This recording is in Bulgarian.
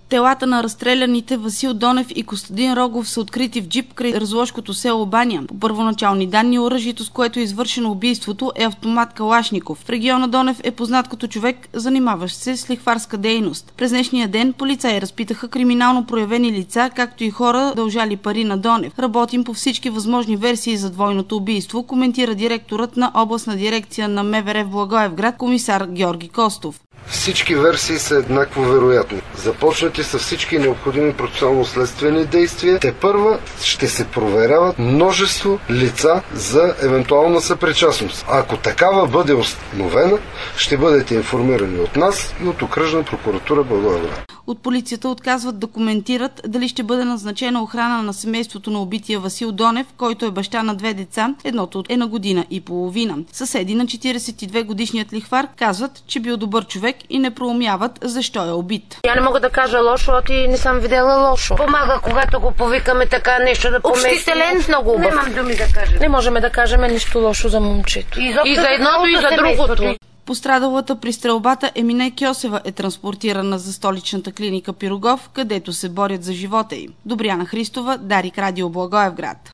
Телата на разстреляните Васил Донев и Костадин Рогов са открити в джип край разложкото село Баня. По първоначални данни, оръжието, с което е извършено убийството, е автомат Калашников. В региона Донев е познат като човек, занимаващ се с лихварска дейност. През днешния ден полицаи разпитаха криминално проявени лица, както и хора, дължали пари на Донев. Работим по всички възможни версии за двойното убийство, коментира директорът на областна дирекция на МВР в Благоевград, комисар Георги Костов. Всички версии са еднакво вероятни. Започнати са всички необходими процесуално-следствени действия. Тепърва ще се проверяват множество лица за евентуална съпричастност. Ако такава бъде установена, ще бъдете информирани от нас и от Окръжна прокуратура Благоевград. От полицията отказват да коментират дали ще бъде назначена охрана на семейството на убития Васил Донев, който е баща на 2 деца, едното е на година и половина. Съседи на 42-годишният лихвар казват, че бил добър човек и не проумяват защо е убит. Я не мога да кажа лошо, а ти не съм видела лошо. Помага, когато го повикаме така нещо да помести. Общителен, много убав. Нямам думи да кажа. Не можем да кажем нищо лошо за момчето. И за едното, и за другото. Пострадалата при стрелбата Емине Кьосева е транспортирана за столичната клиника Пирогов, където се борят за живота им. Добряна Христова, Дарик Радио, Благоевград.